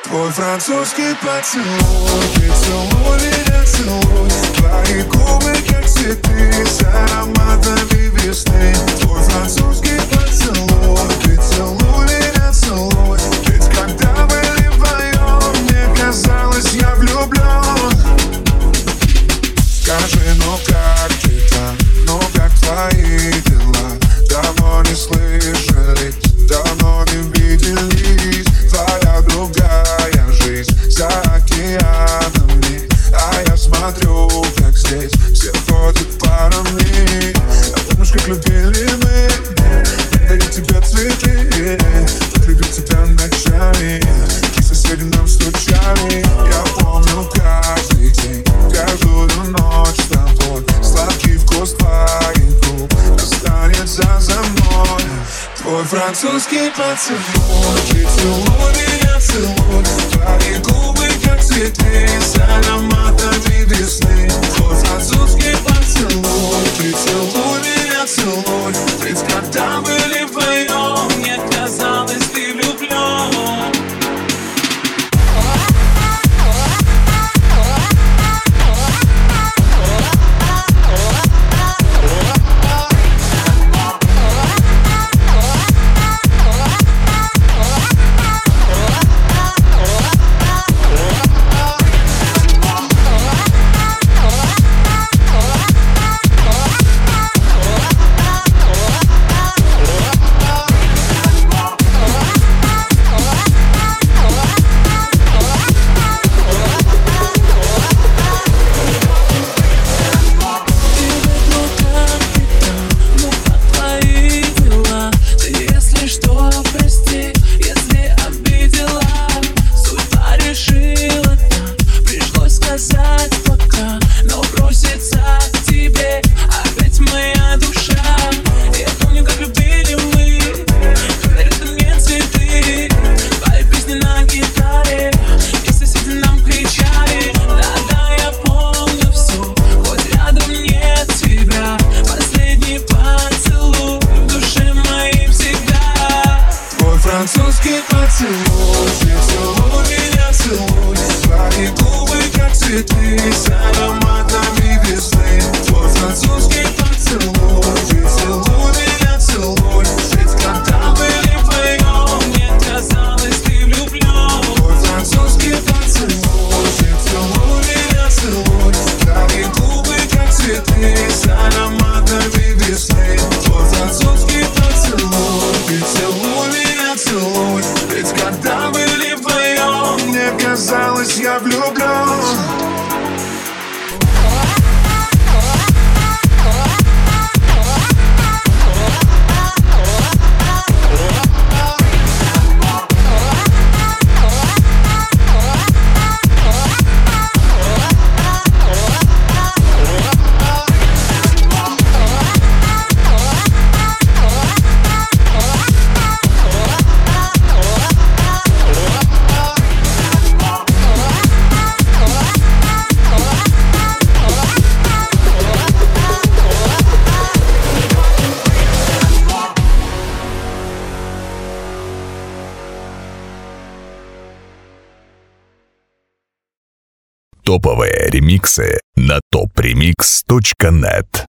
Твой французский поцелуй, ты целуй меня, целуй. Твои губы, как цветы, с ароматами весны. Твой французский поцелуй, ты целуй меня, целуй. Ведь когда были вдвоем, мне казалось, я влюблен. Скажи, ну как ты там, ну как твои дела? Давно не слышали, давно не виделись. Твоя другая жизнь за океанами, а я смотрю, как здесь все ходят парами. А помнишь, как любили мы? Дарить тебе цветы, так любить тебя ночами, и соседи нам стучали. Я помню каждый день, каждую ночь с тобой. Сладкий вкус твоих губ останется за мной. Твой французский поцелуй, ты целуй меня, целуй. Твои губы, как цветы, с ароматами весны. Твой французский поцелуй, ты целуй меня, целуй. Ведь когда были вдвоем, мне казалось, ты влюблен. Французский поцелуй, ты целуй меня, целуй. Твои губы, как цветы, с ароматами весны. Твой французский поцелуй, ты целуй меня, целуй. Ведь когда были вдвоем, мне казалось, ты влюблен. Твой французский поцелуй, ты целуй меня, целуй. Твои губы, как цветы, с ароматами весны. Твой французский поцелуй, ты целуй меня, целуй. Ведь когда были вдвоем, мне казалось, я влюблен. Топовые ремиксы на topremix.net.